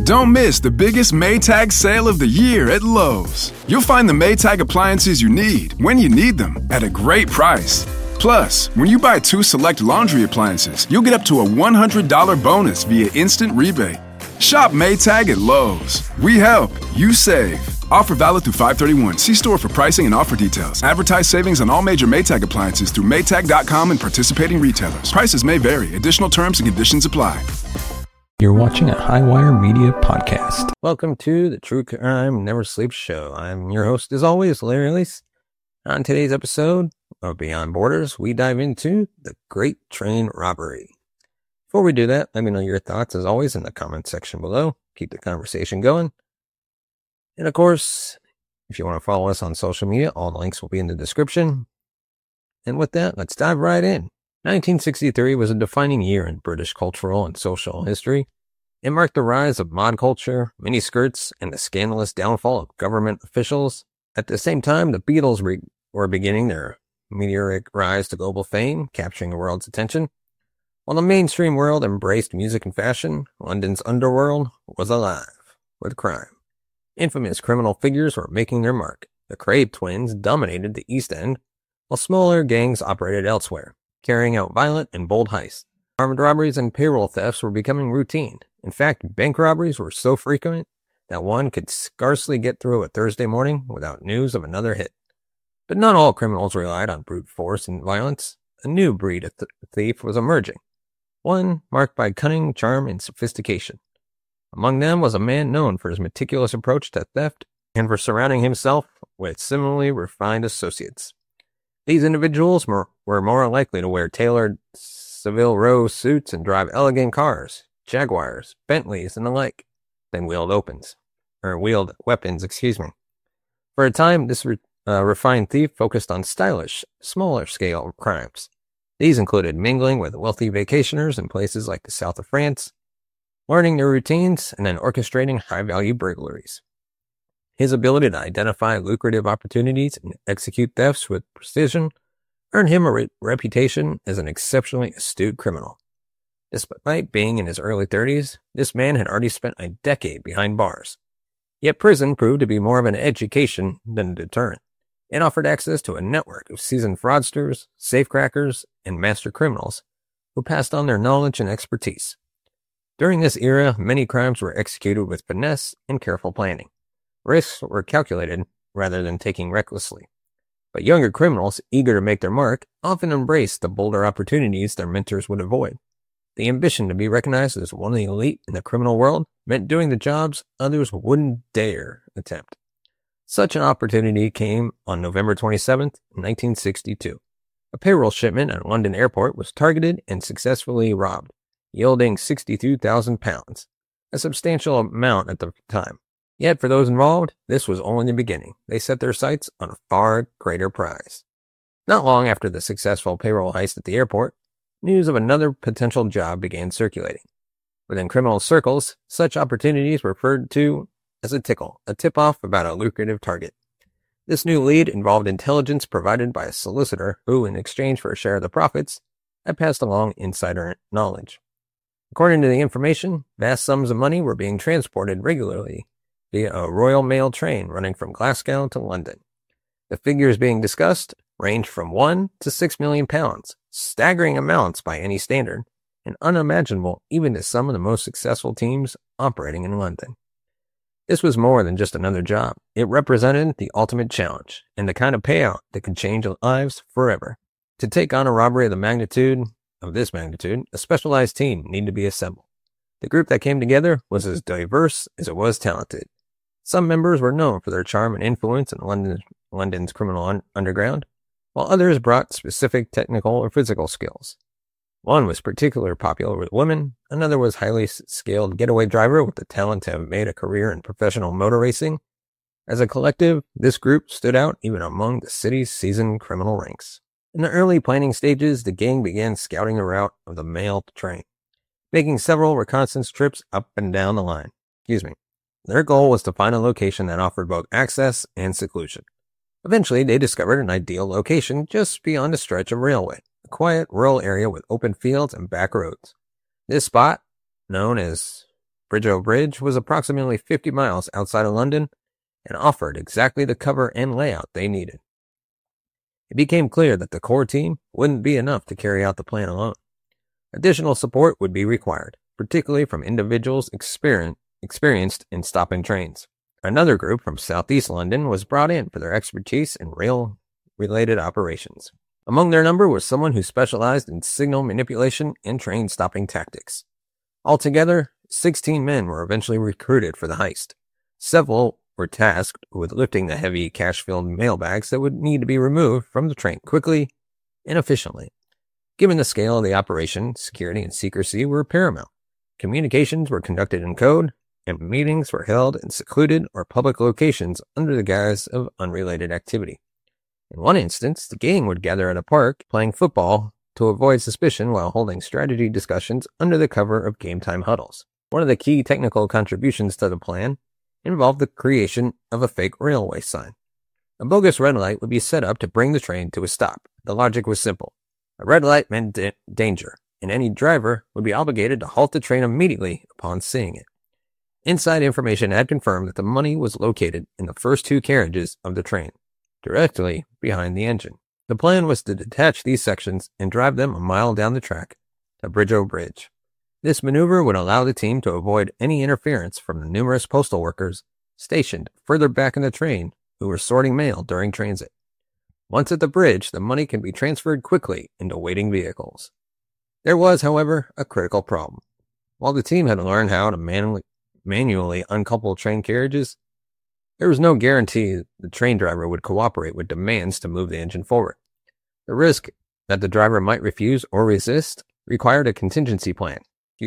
Don't miss the biggest Maytag sale of the year at Lowe's. You'll find the Maytag appliances you need when you need them at a great price. Plus, when you buy 2 select laundry appliances, you'll get up to a $100 bonus via instant rebate. Shop Maytag at Lowe's. We help, you save. Offer valid through 5/31. See store for pricing and offer details. Advertise savings on all major Maytag appliances through Maytag.com and participating retailers. Prices may vary. Additional terms and conditions apply. You're watching a Highwire Media podcast. Welcome to the True Crime Never Sleeps show. I'm your host, as always, Larry Elise. On today's episode of Beyond Borders, we dive into the Great Train Robbery. Before we do that, let me know your thoughts, as always, in the comment section below. Keep the conversation going. And of course, if you want to follow us on social media, all the links will be in the description. And with that, let's dive right in. 1963 was a defining year in British cultural and social history. It marked the rise of mod culture, miniskirts, and the scandalous downfall of government officials. At the same time, the Beatles were beginning their meteoric rise to global fame, capturing the world's attention. While the mainstream world embraced music and fashion, London's underworld was alive with crime. Infamous criminal figures were making their mark. The Crave twins dominated the East End, while smaller gangs operated elsewhere, carrying out violent and bold heists. Armed robberies and payroll thefts were becoming routine. In fact, bank robberies were so frequent that one could scarcely get through a Thursday morning without news of another hit. But not all criminals relied on brute force and violence. A new breed of thief was emerging, one marked by cunning, charm, and sophistication. Among them was a man known for his meticulous approach to theft and for surrounding himself with similarly refined associates. These individuals were more likely to wear tailored Savile Row suits and drive elegant cars, Jaguars, Bentleys, and the like, than wheeled weapons. For a time, this refined thief focused on stylish, smaller-scale crimes. These included mingling with wealthy vacationers in places like the south of France, learning their routines, and then orchestrating high-value burglaries. His ability to identify lucrative opportunities and execute thefts with precision earned him a reputation as an exceptionally astute criminal. Despite being in his early 30s, this man had already spent a decade behind bars. Yet prison proved to be more of an education than a deterrent. It offered access to a network of seasoned fraudsters, safecrackers, and master criminals who passed on their knowledge and expertise. During this era, many crimes were executed with finesse and careful planning. Risks were calculated rather than taken recklessly. But younger criminals, eager to make their mark, often embraced the bolder opportunities their mentors would avoid. The ambition to be recognized as one of the elite in the criminal world meant doing the jobs others wouldn't dare attempt. Such an opportunity came on November 27, 1962. A payroll shipment at London Airport was targeted and successfully robbed, yielding £62,000, a substantial amount at the time. Yet for those involved, this was only the beginning. They set their sights on a far greater prize. Not long after the successful payroll heist at the airport, news of another potential job began circulating. Within criminal circles, such opportunities were referred to as a tickle, a tip-off about a lucrative target. This new lead involved intelligence provided by a solicitor who, in exchange for a share of the profits, had passed along insider knowledge. According to the information, vast sums of money were being transported regularly via a Royal Mail train running from Glasgow to London. The figures being discussed ranged from £1 to £6 million, staggering amounts by any standard, and unimaginable even to some of the most successful teams operating in London. This was more than just another job. It represented the ultimate challenge and the kind of payout that could change lives forever. To take on a robbery of this magnitude, a specialized team needed to be assembled. The group that came together was as diverse as it was talented. Some members were known for their charm and influence in London's criminal underground, while others brought specific technical or physical skills. One was particularly popular with women, another was highly skilled getaway driver with the talent to have made a career in professional motor racing. As a collective, this group stood out even among the city's seasoned criminal ranks. In the early planning stages, the gang began scouting the route of the mail train, making several reconnaissance trips up and down the line. Their goal was to find a location that offered both access and seclusion. Eventually, they discovered an ideal location just beyond a stretch of railway, a quiet rural area with open fields and back roads. This spot, known as Bridgeoe Bridge was approximately 50 miles outside of London and offered exactly the cover and layout they needed. It became clear that the core team wouldn't be enough to carry out the plan alone. Additional support would be required, particularly from individuals experienced in stopping trains. Another group from southeast London was brought in for their expertise in rail-related operations. Among their number was someone who specialized in signal manipulation and train stopping tactics. Altogether, 16 men were eventually recruited for the heist. Several were tasked with lifting the heavy cash-filled mailbags that would need to be removed from the train quickly and efficiently. Given the scale of the operation, security and secrecy were paramount. Communications were conducted in code, and meetings were held in secluded or public locations under the guise of unrelated activity. In one instance, the gang would gather at a park playing football to avoid suspicion while holding strategy discussions under the cover of game-time huddles. One of the key technical contributions to the plan involved the creation of a fake railway sign. A bogus red light would be set up to bring the train to a stop. The logic was simple. A red light meant danger, and any driver would be obligated to halt the train immediately upon seeing it. Inside information had confirmed that the money was located in the first two carriages of the train, directly behind the engine. The plan was to detach these sections and drive them a mile down the track to Bridgeoe Bridge. This maneuver would allow the team to avoid any interference from the numerous postal workers stationed further back in the train who were sorting mail during transit. Once at the bridge, the money can be transferred quickly into waiting vehicles. There was, however, a critical problem. While the team had learned how to manually uncouple train carriages, there was no guarantee the train driver would cooperate with demands to move the engine forward. The risk that the driver might refuse or resist required a contingency plan.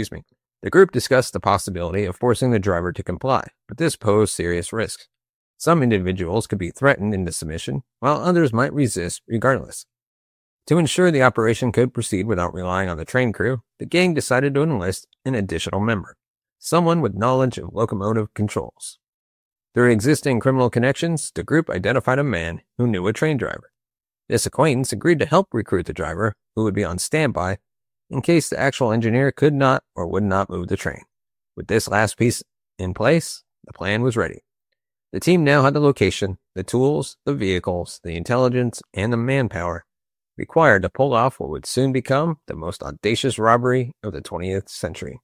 The group discussed the possibility of forcing the driver to comply, but this posed serious risks. Some individuals could be threatened into submission, while others might resist regardless. To ensure the operation could proceed without relying on the train crew, the gang decided to enlist an additional member, someone with knowledge of locomotive controls. Through existing criminal connections, the group identified a man who knew a train driver. This acquaintance agreed to help recruit the driver, who would be on standby in case the actual engineer could not or would not move the train. With this last piece in place, the plan was ready. The team now had the location, the tools, the vehicles, the intelligence, and the manpower required to pull off what would soon become the most audacious robbery of the 20th century.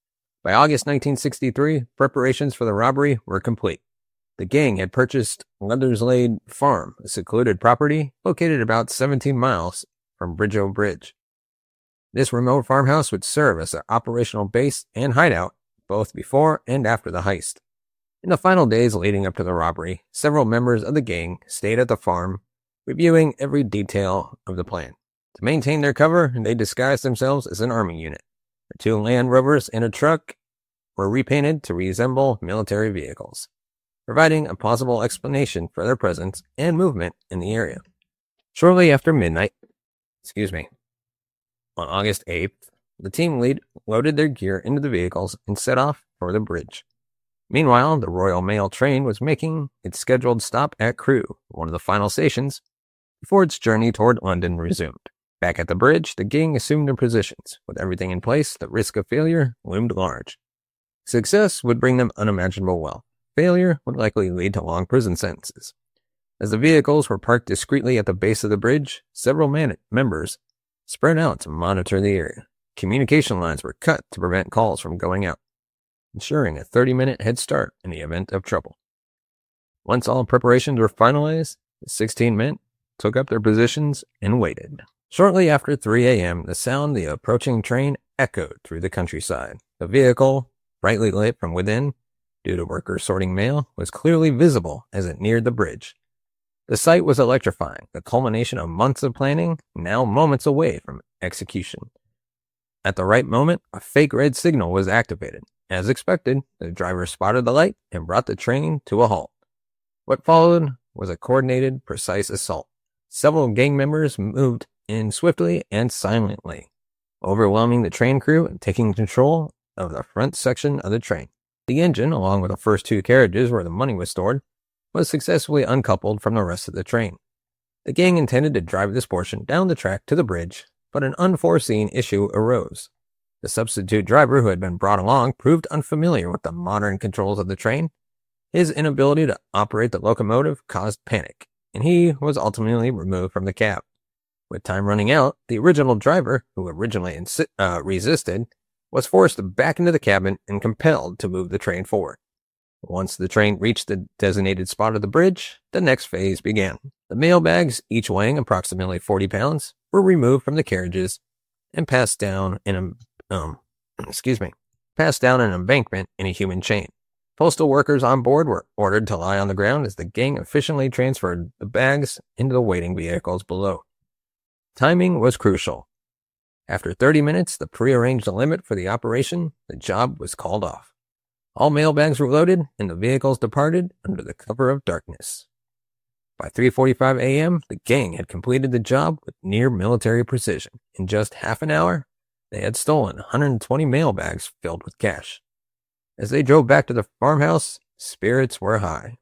By August 1963, preparations for the robbery were complete. The gang had purchased Leatherslade Farm, a secluded property located about 17 miles from Bridgeoe Bridge. This remote farmhouse would serve as their operational base and hideout both before and after the heist. In the final days leading up to the robbery, several members of the gang stayed at the farm, reviewing every detail of the plan. To maintain their cover, they disguised themselves as an army unit. The two Land Rovers and a truck were repainted to resemble military vehicles, providing a plausible explanation for their presence and movement in the area. Shortly after midnight, on August 8th, the team loaded their gear into the vehicles and set off for the bridge. Meanwhile, the Royal Mail train was making its scheduled stop at Crewe, one of the final stations, before its journey toward London resumed. Back at the bridge, the gang assumed their positions. With everything in place, the risk of failure loomed large. Success would bring them unimaginable wealth. Failure would likely lead to long prison sentences. As the vehicles were parked discreetly at the base of the bridge, several members spread out to monitor the area. Communication lines were cut to prevent calls from going out, ensuring a 30-minute head start in the event of trouble. Once all preparations were finalized, the 16 men took up their positions and waited. Shortly after 3 a.m., the sound of the approaching train echoed through the countryside. The vehicle, brightly lit from within, due to workers sorting mail, was clearly visible as it neared the bridge. The sight was electrifying, the culmination of months of planning, now moments away from execution. At the right moment, a fake red signal was activated. As expected, the driver spotted the light and brought the train to a halt. What followed was a coordinated, precise assault. Several gang members moved in swiftly and silently, overwhelming the train crew and taking control of the front section of the train. The engine, along with the first two carriages where the money was stored, was successfully uncoupled from the rest of the train. The gang intended to drive this portion down the track to the bridge, but an unforeseen issue arose. The substitute driver who had been brought along proved unfamiliar with the modern controls of the train. His inability to operate the locomotive caused panic, and he was ultimately removed from the cab. With time running out, the original driver, who originally resisted, was forced back into the cabin and compelled to move the train forward. Once the train reached the designated spot of the bridge, the next phase began. The mail bags, each weighing approximately 40 pounds, were removed from the carriages and passed down an embankment in a human chain. Postal workers on board were ordered to lie on the ground as the gang efficiently transferred the bags into the waiting vehicles below. Timing was crucial. After 30 minutes, the prearranged limit for the operation, the job was called off. All mail bags were loaded and the vehicles departed under the cover of darkness. By 3:45 a.m., the gang had completed the job with near military precision. In just half an hour, they had stolen 120 mail bags filled with cash. As they drove back to the farmhouse, spirits were high.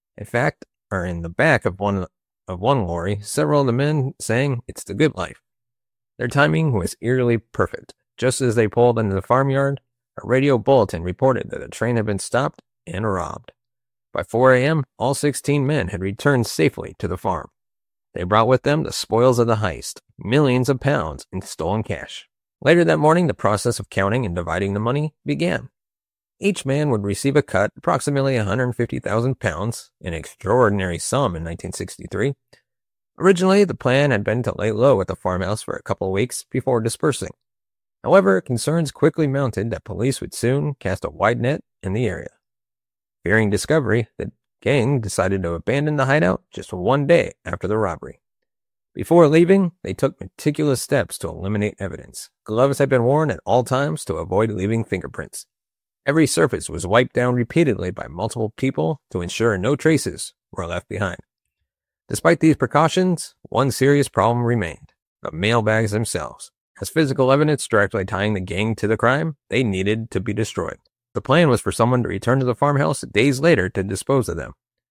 In the back of one lorry, several of the men sang "It's the Good Life." Their timing was eerily perfect. Just as they pulled into the farmyard, a radio bulletin reported that the train had been stopped and robbed. By 4 a.m., all 16 men had returned safely to the farm. They brought with them the spoils of the heist, millions of pounds in stolen cash. Later that morning, the process of counting and dividing the money began. Each man would receive a cut, approximately 150,000 pounds, an extraordinary sum in 1963. Originally, the plan had been to lay low at the farmhouse for a couple of weeks before dispersing. However, concerns quickly mounted that police would soon cast a wide net in the area. Fearing discovery, the gang decided to abandon the hideout just 1 day after the robbery. Before leaving, they took meticulous steps to eliminate evidence. Gloves had been worn at all times to avoid leaving fingerprints. Every surface was wiped down repeatedly by multiple people to ensure no traces were left behind. Despite these precautions, one serious problem remained: the mailbags themselves. As physical evidence directly tying the gang to the crime, they needed to be destroyed. The plan was for someone to return to the farmhouse days later to dispose of them.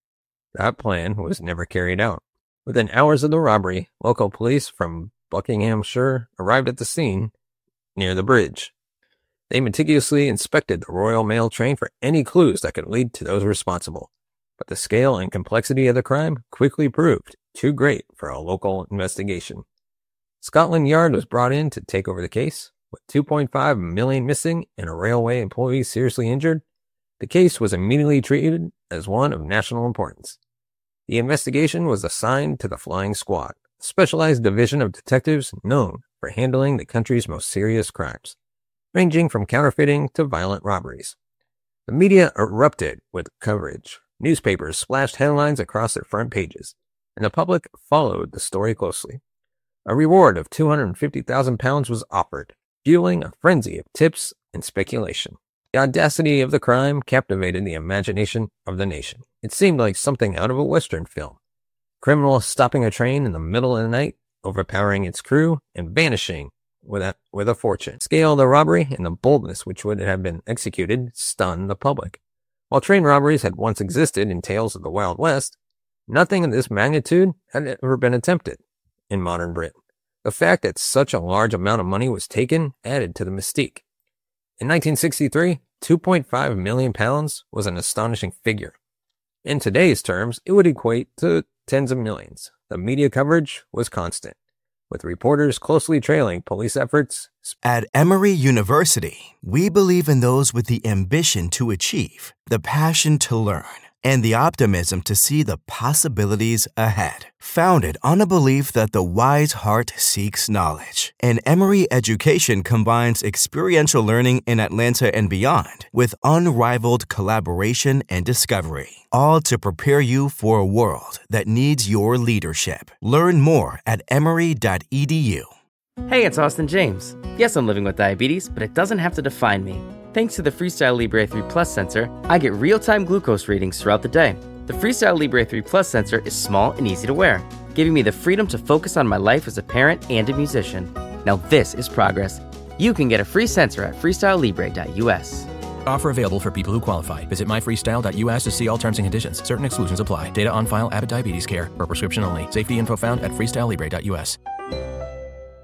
That plan was never carried out. Within hours of the robbery, local police from Buckinghamshire arrived at the scene near the bridge. They meticulously inspected the Royal Mail train for any clues that could lead to those responsible. But the scale and complexity of the crime quickly proved too great for a local investigation. Scotland Yard was brought in to take over the case. With 2.5 million missing and a railway employee seriously injured, the case was immediately treated as one of national importance. The investigation was assigned to the Flying Squad, a specialized division of detectives known for handling the country's most serious crimes, ranging from counterfeiting to violent robberies. The media erupted with coverage. Newspapers splashed headlines across their front pages, and the public followed the story closely. A reward of £250,000 was offered, fueling a frenzy of tips and speculation. The audacity of the crime captivated the imagination of the nation. It seemed like something out of a Western film. Criminals stopping a train in the middle of the night, overpowering its crew, and vanishing with a fortune. The scale of the robbery and the boldness which would have been executed stunned the public. While train robberies had once existed in tales of the Wild West, nothing of this magnitude had ever been attempted in modern Britain. The fact that such a large amount of money was taken added to the mystique. In 1963, £2.5 million was an astonishing figure. In today's terms, it would equate to tens of millions. The media coverage was constant, with reporters closely trailing police efforts. At Emory University, we believe in those with the ambition to achieve, the passion to learn, and the optimism to see the possibilities ahead. Founded on a belief that the wise heart seeks knowledge, and Emory education combines experiential learning in Atlanta and beyond with unrivaled collaboration and discovery, all to prepare you for a world that needs your leadership. Learn more at emory.edu. Hey, it's Austin James. Yes, I'm living with diabetes, but it doesn't have to define me. Thanks to the Freestyle Libre 3 Plus sensor, I get real-time glucose readings throughout the day. The Freestyle Libre 3 Plus sensor is small and easy to wear, giving me the freedom to focus on my life as a parent and a musician. Now this is progress. You can get a free sensor at freestylelibre.us. Offer available for people who qualify. Visit myfreestyle.us to see all terms and conditions. Certain exclusions apply. Data on file. Abbott Diabetes Care. For prescription only. Safety info found at freestylelibre.us.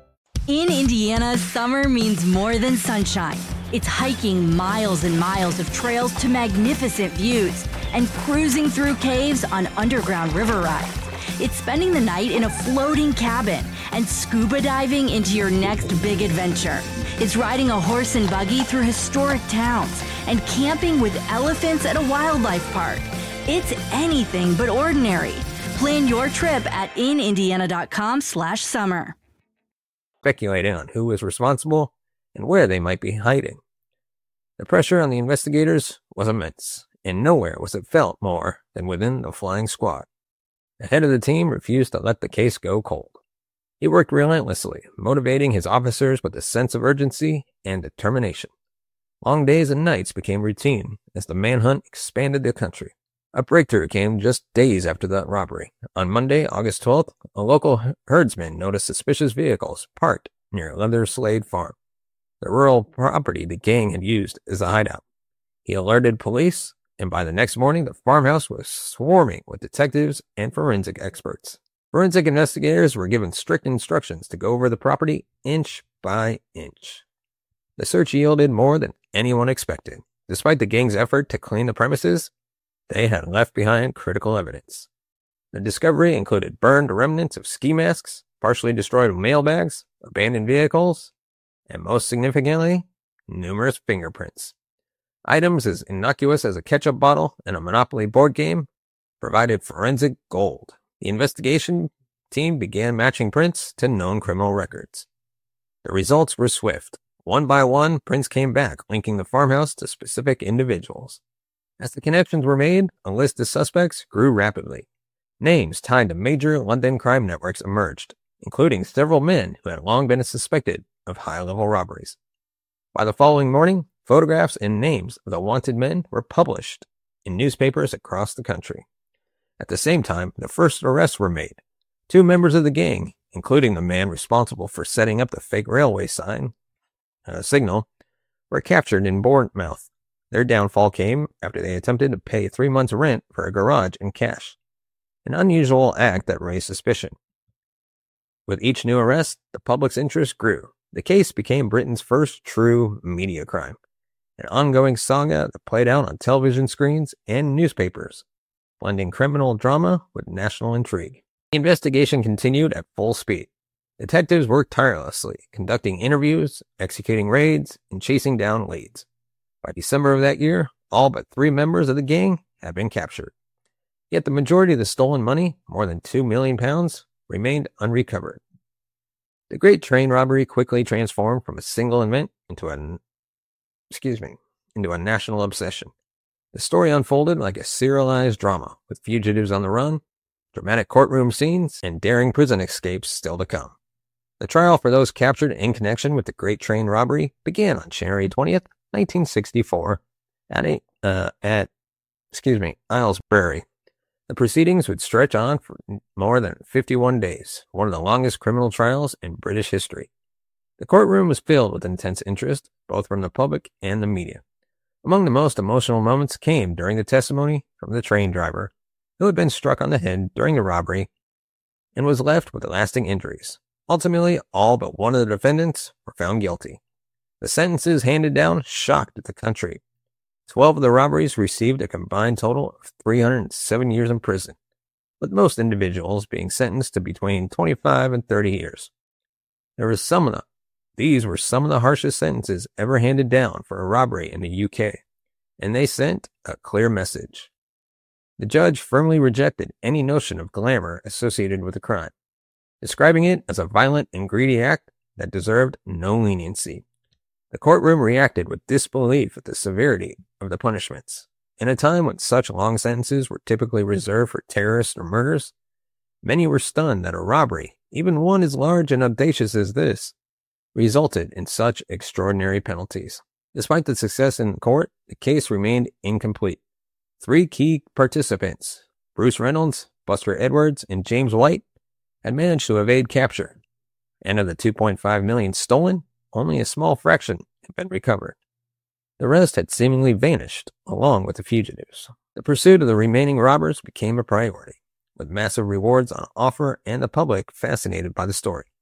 In Indiana, summer means more than sunshine. It's hiking miles and miles of trails to magnificent views and cruising through caves on underground river rides. It's spending the night in a floating cabin and scuba diving into your next big adventure. It's riding a horse and buggy through historic towns and camping with elephants at a wildlife park. It's anything but ordinary. Plan your trip at inindiana.com/summer. Speculating on who was responsible and where they might be hiding. The pressure on the investigators was immense, and nowhere was it felt more than within the flying squad. The head of the team refused to let the case go cold. He worked relentlessly, motivating his officers with a sense of urgency and determination. Long days and nights became routine as the manhunt expanded the country. A breakthrough came just days after the robbery. On Monday, August 12th, a local herdsman noticed suspicious vehicles parked near Leather Slade Farm, the rural property the gang had used as a hideout. He alerted police, and by the next morning, the farmhouse was swarming with detectives and forensic experts. Forensic investigators were given strict instructions to go over the property inch by inch. The search yielded more than anyone expected. Despite the gang's effort to clean the premises, they had left behind critical evidence. The discovery included burned remnants of ski masks, partially destroyed mailbags, abandoned vehicles, and most significantly, numerous fingerprints. Items as innocuous as a ketchup bottle and a Monopoly board game provided forensic gold. The investigation team began matching prints to known criminal records. The results were swift. One by one, prints came back, linking the farmhouse to specific individuals. As the connections were made, a list of suspects grew rapidly. Names tied to major London crime networks emerged, including several men who had long been suspected of high-level robberies. By the following morning, photographs and names of the wanted men were published in newspapers across the country. At the same time, the first arrests were made. 2 members of the gang, including the man responsible for setting up the fake railway signal, were captured in Bournemouth. Their downfall came after they attempted to pay 3 months' rent for a garage in cash, an unusual act that raised suspicion. With each new arrest, the public's interest grew. The case became Britain's first true media crime, an ongoing saga that played out on television screens and newspapers, blending criminal drama with national intrigue. The investigation continued at full speed. Detectives worked tirelessly, conducting interviews, executing raids, and chasing down leads. By December of that year, all but 3 members of the gang had been captured. Yet the majority of the stolen money, more than £2 million, remained unrecovered. The Great Train Robbery quickly transformed from a single event into a national obsession. The story unfolded like a serialized drama, with fugitives on the run, dramatic courtroom scenes, and daring prison escapes still to come. The trial for those captured in connection with the Great Train Robbery began on January 20th, 1964, at Aylesbury. The proceedings would stretch on for more than 51 days, one of the longest criminal trials in British history. The courtroom was filled with intense interest, both from the public and the media. Among the most emotional moments came during the testimony from the train driver, who had been struck on the head during the robbery and was left with lasting injuries. Ultimately, all but one of the defendants were found guilty. The sentences handed down shocked the country. 12 of the robberies received a combined total of 307 years in prison, with most individuals being sentenced to between 25 and 30 years. These were some of the harshest sentences ever handed down for a robbery in the UK, and they sent a clear message. The judge firmly rejected any notion of glamour associated with the crime, describing it as a violent and greedy act that deserved no leniency. The courtroom reacted with disbelief at the severity of the punishments. In a time when such long sentences were typically reserved for terrorists or murders, many were stunned that a robbery, even one as large and audacious as this, resulted in such extraordinary penalties. Despite the success in court, the case remained incomplete. 3 key participants, Bruce Reynolds, Buster Edwards, and James White, had managed to evade capture, and of the $2.5 million stolen, only a small fraction had been recovered. The rest had seemingly vanished, along with the fugitives. The pursuit of the remaining robbers became a priority, with massive rewards on offer and the public fascinated by the story.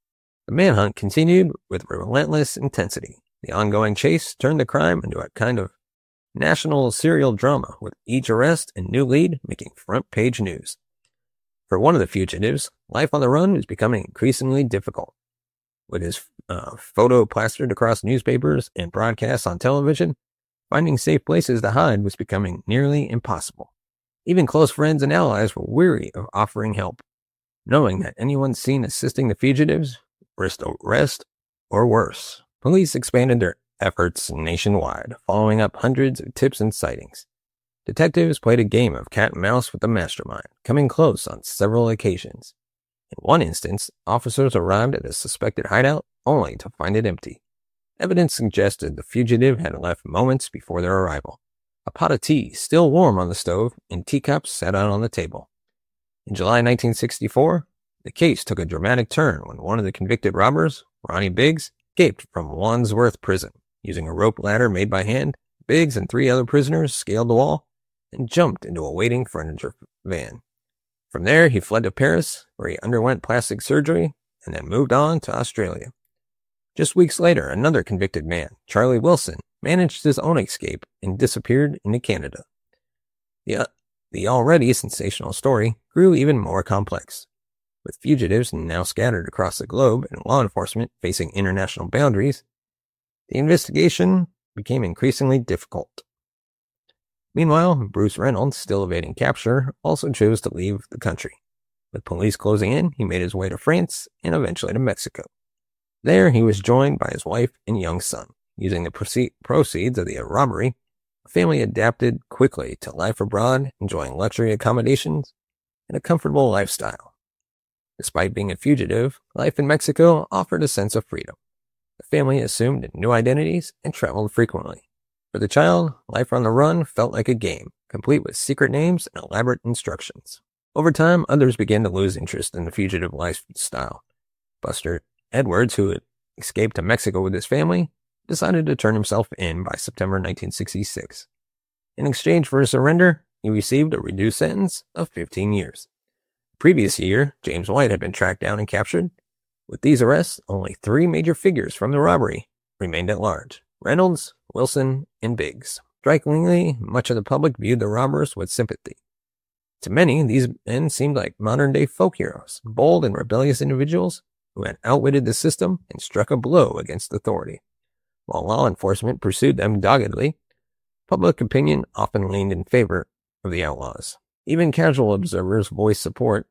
The manhunt continued with relentless intensity. The ongoing chase turned the crime into a kind of national serial drama, with each arrest and new lead making front-page news. For one of the fugitives, life on the run was becoming increasingly difficult. With his photo plastered across newspapers and broadcasts on television, finding safe places to hide was becoming nearly impossible. Even close friends and allies were weary of offering help, knowing that anyone seen assisting the fugitives risked arrest or worse. Police expanded their efforts nationwide, following up hundreds of tips and sightings. Detectives played a game of cat and mouse with the mastermind, coming close on several occasions. In one instance, officers arrived at a suspected hideout only to find it empty. Evidence suggested the fugitive had left moments before their arrival. A pot of tea, still warm on the stove, and teacups sat out on the table. In July 1964, the case took a dramatic turn when one of the convicted robbers, Ronnie Biggs, escaped from Wandsworth Prison. Using a rope ladder made by hand, Biggs and 3 other prisoners scaled the wall and jumped into a waiting furniture van. From there, he fled to Paris, where he underwent plastic surgery and then moved on to Australia. Just weeks later, another convicted man, Charlie Wilson, managed his own escape and disappeared into Canada. The already sensational story grew even more complex. With fugitives now scattered across the globe and law enforcement facing international boundaries, the investigation became increasingly difficult. Meanwhile, Bruce Reynolds, still evading capture, also chose to leave the country. With police closing in, he made his way to France and eventually to Mexico. There, he was joined by his wife and young son. Using the proceeds of the robbery, the family adapted quickly to life abroad, enjoying luxury accommodations and a comfortable lifestyle. Despite being a fugitive, life in Mexico offered a sense of freedom. The family assumed new identities and traveled frequently. For the child, life on the run felt like a game, complete with secret names and elaborate instructions. Over time, others began to lose interest in the fugitive lifestyle. Buster Edwards, who had escaped to Mexico with his family, decided to turn himself in by September 1966. In exchange for his surrender, he received a reduced sentence of 15 years. The previous year, James White had been tracked down and captured. With these arrests, only 3 major figures from the robbery remained at large: Reynolds, Wilson, and Biggs. Strikingly, much of the public viewed the robbers with sympathy. To many, these men seemed like modern-day folk heroes, bold and rebellious individuals who had outwitted the system and struck a blow against authority. While law enforcement pursued them doggedly, public opinion often leaned in favor of the outlaws. Even casual observers voiced support,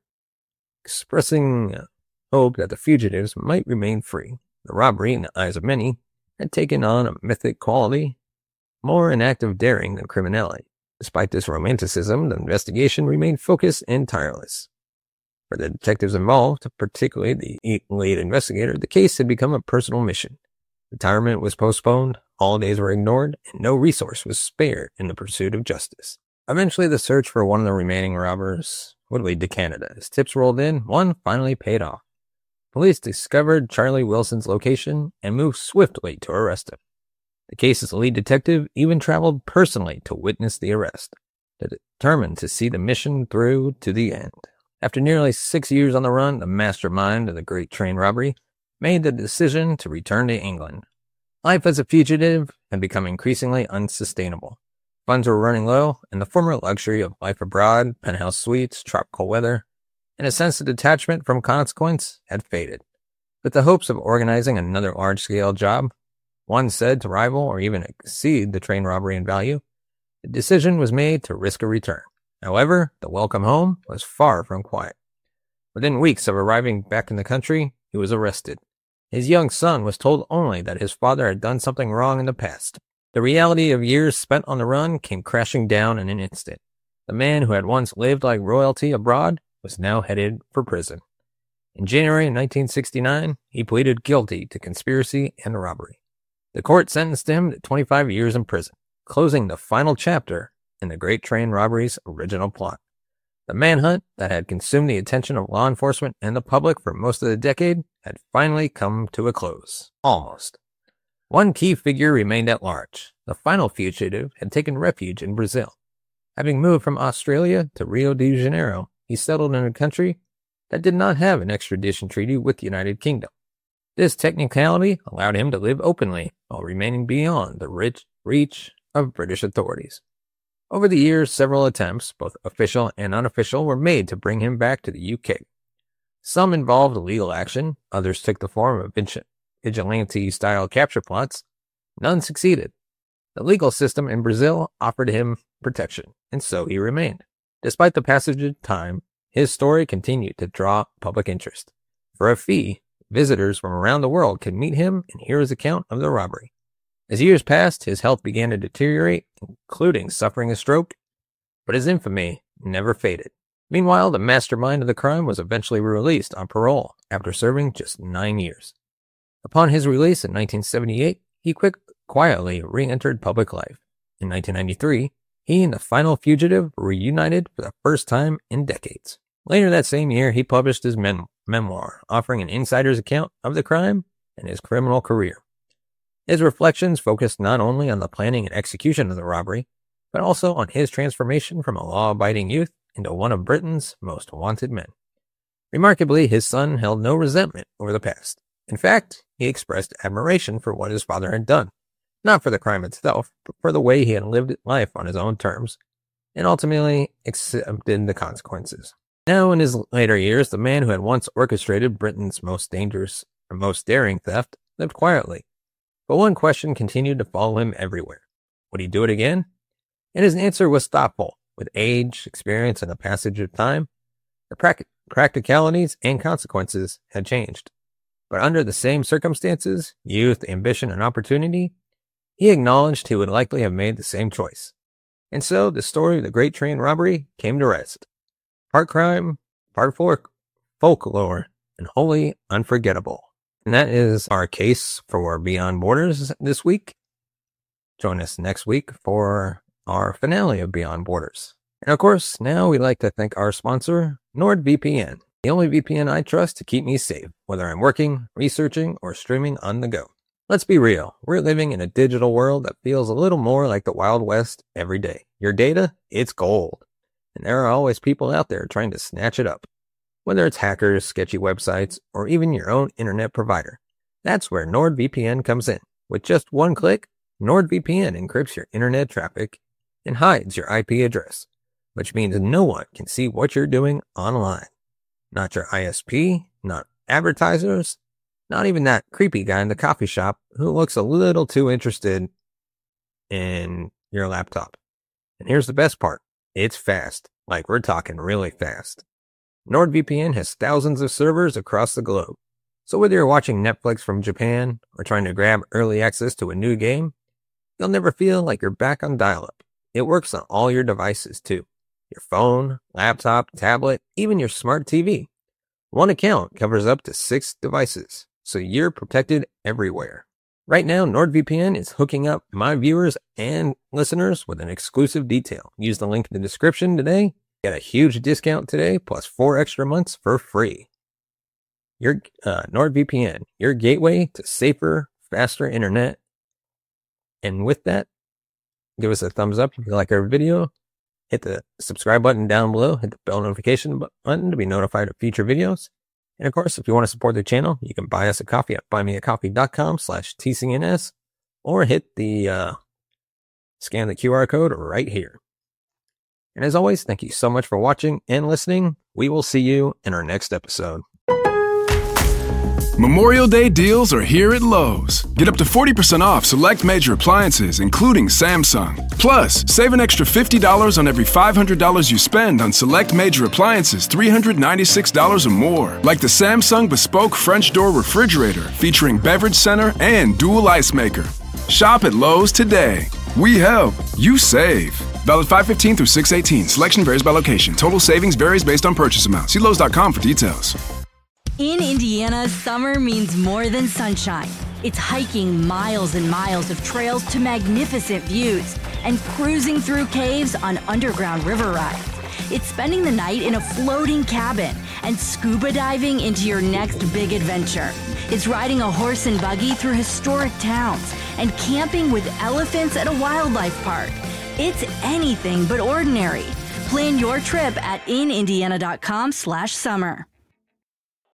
expressing hope that the fugitives might remain free. The robbery, in the eyes of many, had taken on a mythic quality, more an act of daring than criminality. Despite this romanticism, the investigation remained focused and tireless. For the detectives involved, particularly the lead investigator, the case had become a personal mission. Retirement was postponed, holidays were ignored, and no resource was spared in the pursuit of justice. Eventually, the search for one of the remaining robbers would lead to Canada. As tips rolled in, one finally paid off. Police discovered Charlie Wilson's location and moved swiftly to arrest him. The case's lead detective even traveled personally to witness the arrest, determined to see the mission through to the end. After nearly 6 years on the run, the mastermind of the Great Train Robbery made the decision to return to England. Life as a fugitive had become increasingly unsustainable. Funds were running low, and the former luxury of life abroad, penthouse suites, tropical weather, and a sense of detachment from consequence had faded. With the hopes of organizing another large-scale job, one said to rival or even exceed the train robbery in value, the decision was made to risk a return. However, the welcome home was far from quiet. Within weeks of arriving back in the country, he was arrested. His young son was told only that his father had done something wrong in the past. The reality of years spent on the run came crashing down in an instant. The man who had once lived like royalty abroad was now headed for prison. In January 1969, he pleaded guilty to conspiracy and robbery. The court sentenced him to 25 years in prison, closing the final chapter in the Great Train Robbery's original plot. The manhunt that had consumed the attention of law enforcement and the public for most of the decade had finally come to a close. Almost. One key figure remained at large. The final fugitive had taken refuge in Brazil. Having moved from Australia to Rio de Janeiro, he settled in a country that did not have an extradition treaty with the United Kingdom. This technicality allowed him to live openly while remaining beyond the reach of British authorities. Over the years, several attempts, both official and unofficial, were made to bring him back to the UK. Some involved legal action, others took the form of vigilante-style capture plots. None succeeded. The legal system in Brazil offered him protection, and so he remained. Despite the passage of time, his story continued to draw public interest. For a fee, visitors from around the world could meet him and hear his account of the robbery. As years passed, his health began to deteriorate, including suffering a stroke, but his infamy never faded. Meanwhile, the mastermind of the crime was eventually released on parole after serving just 9 years. Upon his release in 1978, he quietly re-entered public life. In 1993, he and the final fugitive were reunited for the first time in decades. Later that same year, he published his memoir, offering an insider's account of the crime and his criminal career. His reflections focused not only on the planning and execution of the robbery, but also on his transformation from a law-abiding youth into one of Britain's most wanted men. Remarkably, his son held no resentment over the past. In fact, he expressed admiration for what his father had done, not for the crime itself, but for the way he had lived life on his own terms, and ultimately accepted the consequences. Now, in his later years, the man who had once orchestrated Britain's most dangerous or most daring theft lived quietly. But one question continued to follow him everywhere. Would he do it again? And his answer was thoughtful. With age, experience, and the passage of time, the practicalities and consequences had changed. But under the same circumstances, youth, ambition, and opportunity, he acknowledged he would likely have made the same choice. And so the story of the Great Train Robbery came to rest. Part crime, part folklore, and wholly unforgettable. And that is our case for Beyond Borders this week. Join us next week for our finale of Beyond Borders. And of course, now we'd like to thank our sponsor, NordVPN, the only VPN I trust to keep me safe, whether I'm working, researching, or streaming on the go. Let's be real, we're living in a digital world that feels a little more like the Wild West every day. Your data, it's gold. And there are always people out there trying to snatch it up. Whether it's hackers, sketchy websites, or even your own internet provider. That's where NordVPN comes in. With just one click, NordVPN encrypts your internet traffic and hides your IP address, which means no one can see what you're doing online. Not your ISP, not advertisers, not even that creepy guy in the coffee shop who looks a little too interested in your laptop. And here's the best part. It's fast. Like we're talking really fast. NordVPN has thousands of servers across the globe. So whether you're watching Netflix from Japan or trying to grab early access to a new game, you'll never feel like you're back on dial-up. It works on all your devices too. Your phone, laptop, tablet, even your smart TV. One account covers up to 6 devices, so you're protected everywhere. Right now, NordVPN is hooking up my viewers and listeners with an exclusive detail. Use the link in the description today. Get a huge discount today, plus 4 extra months for free. Your NordVPN, your gateway to safer, faster internet. And with that, give us a thumbs up if you like our video. Hit the subscribe button down below. Hit the bell notification button to be notified of future videos. And of course, if you want to support the channel, you can buy us a coffee at buymeacoffee.com/TCNS or hit the scan the QR code right here. And as always, thank you so much for watching and listening. We will see you in our next episode. Memorial Day deals are here at Lowe's. Get up to 40% off select major appliances, including Samsung. Plus, save an extra $50 on every $500 you spend on select major appliances $396 or more, like the Samsung Bespoke French Door Refrigerator featuring beverage center and dual ice maker. Shop at Lowe's today. We help, you save. Valid 5/15 through 6/18. Selection varies by location. Total savings varies based on purchase amount. See Lowe's.com for details. In Indiana, summer means more than sunshine. It's hiking miles and miles of trails to magnificent views and cruising through caves on underground river rides. It's spending the night in a floating cabin and scuba diving into your next big adventure. It's riding a horse and buggy through historic towns and camping with elephants at a wildlife park. It's anything but ordinary. Plan your trip at inindiana.com/summer.